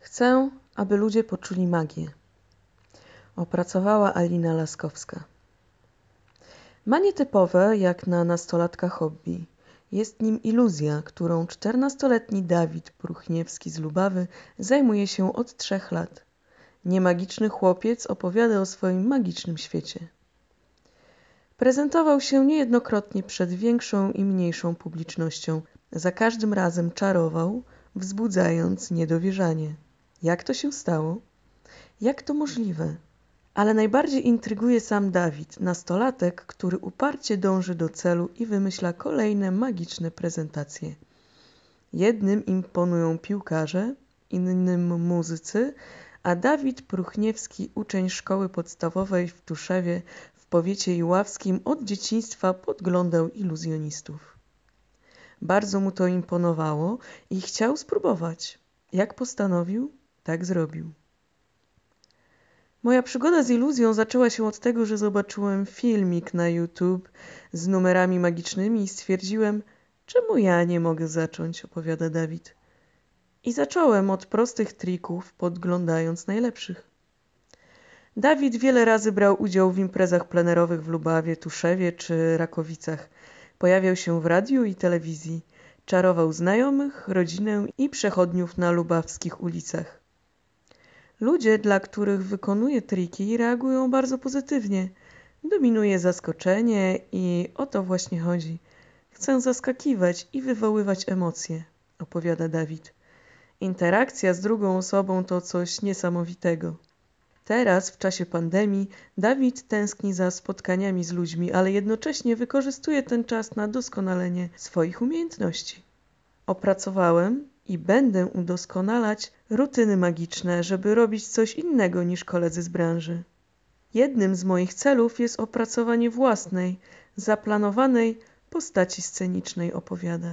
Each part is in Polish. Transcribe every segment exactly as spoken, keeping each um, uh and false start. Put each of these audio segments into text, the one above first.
Chcę, aby ludzie poczuli magię. Opracowała Alina Laskowska. Ma nietypowe, jak na nastolatka hobby. Jest nim iluzja, którą czternastoletni Dawid Pruchniewski z Lubawy zajmuje się od trzech lat. Niemagiczny chłopiec opowiada o swoim magicznym świecie. Prezentował się niejednokrotnie przed większą i mniejszą publicznością. Za każdym razem czarował, wzbudzając niedowierzanie. Jak to się stało? Jak to możliwe? Ale najbardziej intryguje sam Dawid, nastolatek, który uparcie dąży do celu i wymyśla kolejne magiczne prezentacje. Jednym imponują piłkarze, innym muzycy, a Dawid Pruchniewski, uczeń szkoły podstawowej w Tuszewie w powiecie iławskim, od dzieciństwa podglądał iluzjonistów. Bardzo mu to imponowało i chciał spróbować. Jak postanowił, tak zrobił. Moja przygoda z iluzją zaczęła się od tego, że zobaczyłem filmik na YouTube z numerami magicznymi i stwierdziłem, czemu ja nie mogę zacząć, opowiada Dawid. I zacząłem od prostych trików, podglądając najlepszych. Dawid wiele razy brał udział w imprezach plenerowych w Lubawie, Tuszewie czy Rakowicach. Pojawiał się w radiu i telewizji. Czarował znajomych, rodzinę i przechodniów na lubawskich ulicach. Ludzie, dla których wykonuje triki, reagują bardzo pozytywnie. Dominuje zaskoczenie i o to właśnie chodzi. Chcę zaskakiwać i wywoływać emocje, opowiada Dawid. Interakcja z drugą osobą to coś niesamowitego. Teraz, w czasie pandemii, Dawid tęskni za spotkaniami z ludźmi, ale jednocześnie wykorzystuje ten czas na doskonalenie swoich umiejętności. Opracowałem i będę udoskonalać rutyny magiczne, żeby robić coś innego niż koledzy z branży. Jednym z moich celów jest opracowanie własnej, zaplanowanej postaci scenicznej, opowiada.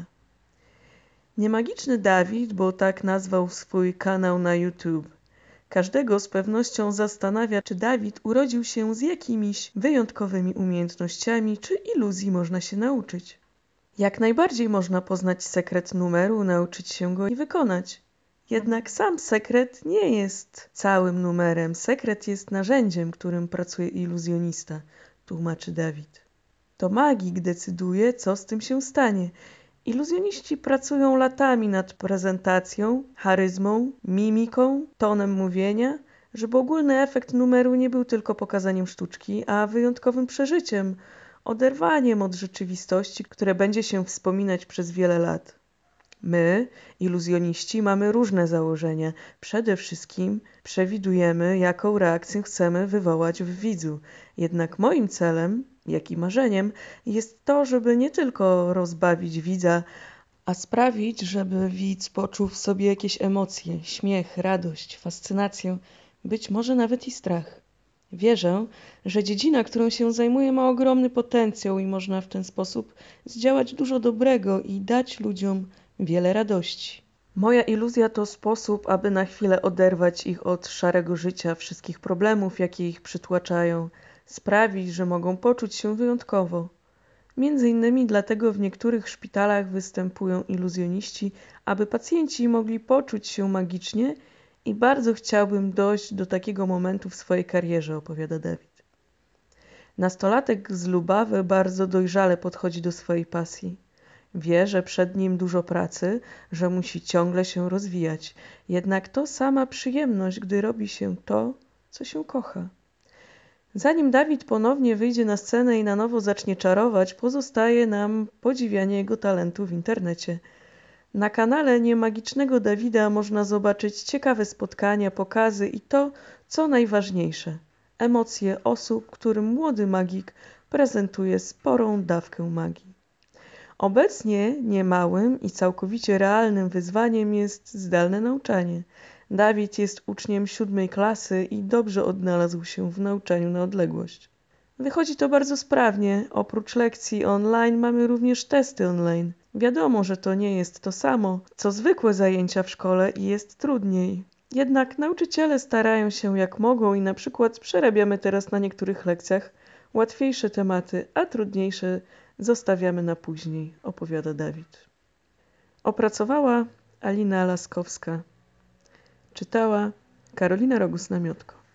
Niemagiczny Dawid, bo tak nazwał swój kanał na YouTube. Każdego z pewnością zastanawia, czy Dawid urodził się z jakimiś wyjątkowymi umiejętnościami, czy iluzji można się nauczyć. Jak najbardziej można poznać sekret numeru, nauczyć się go i wykonać. Jednak sam sekret nie jest całym numerem. Sekret jest narzędziem, którym pracuje iluzjonista, tłumaczy Dawid. To magik decyduje, co z tym się stanie. Iluzjoniści pracują latami nad prezentacją, charyzmą, mimiką, tonem mówienia, żeby ogólny efekt numeru nie był tylko pokazaniem sztuczki, a wyjątkowym przeżyciem, oderwaniem od rzeczywistości, które będzie się wspominać przez wiele lat. My, iluzjoniści, mamy różne założenia. Przede wszystkim przewidujemy, jaką reakcję chcemy wywołać w widzu. Jednak moim celem, jak i marzeniem, jest to, żeby nie tylko rozbawić widza, a sprawić, żeby widz poczuł w sobie jakieś emocje, śmiech, radość, fascynację, być może nawet i strach. Wierzę, że dziedzina, którą się zajmuję, ma ogromny potencjał i można w ten sposób zdziałać dużo dobrego i dać ludziom wiele radości. Moja iluzja to sposób, aby na chwilę oderwać ich od szarego życia, wszystkich problemów, jakie ich przytłaczają, sprawić, że mogą poczuć się wyjątkowo. Między innymi dlatego w niektórych szpitalach występują iluzjoniści, aby pacjenci mogli poczuć się magicznie i bardzo chciałbym dojść do takiego momentu w swojej karierze, opowiada Dawid. Nastolatek z Lubawy bardzo dojrzale podchodzi do swojej pasji. Wie, że przed nim dużo pracy, że musi ciągle się rozwijać. Jednak to sama przyjemność, gdy robi się to, co się kocha. Zanim Dawid ponownie wyjdzie na scenę i na nowo zacznie czarować, pozostaje nam podziwianie jego talentu w internecie. Na kanale Niemagicznego Dawida można zobaczyć ciekawe spotkania, pokazy i to, co najważniejsze – emocje osób, którym młody magik prezentuje sporą dawkę magii. Obecnie niemałym i całkowicie realnym wyzwaniem jest zdalne nauczanie. Dawid jest uczniem siódmej klasy i dobrze odnalazł się w nauczaniu na odległość. Wychodzi to bardzo sprawnie. Oprócz lekcji online mamy również testy online. Wiadomo, że to nie jest to samo, co zwykłe zajęcia w szkole i jest trudniej. Jednak nauczyciele starają się jak mogą i na przykład przerabiamy teraz na niektórych lekcjach łatwiejsze tematy, a trudniejsze zostawiamy na później, opowiada Dawid. Opracowała Alina Laskowska. Czytała Karolina Rogus-Namiotko.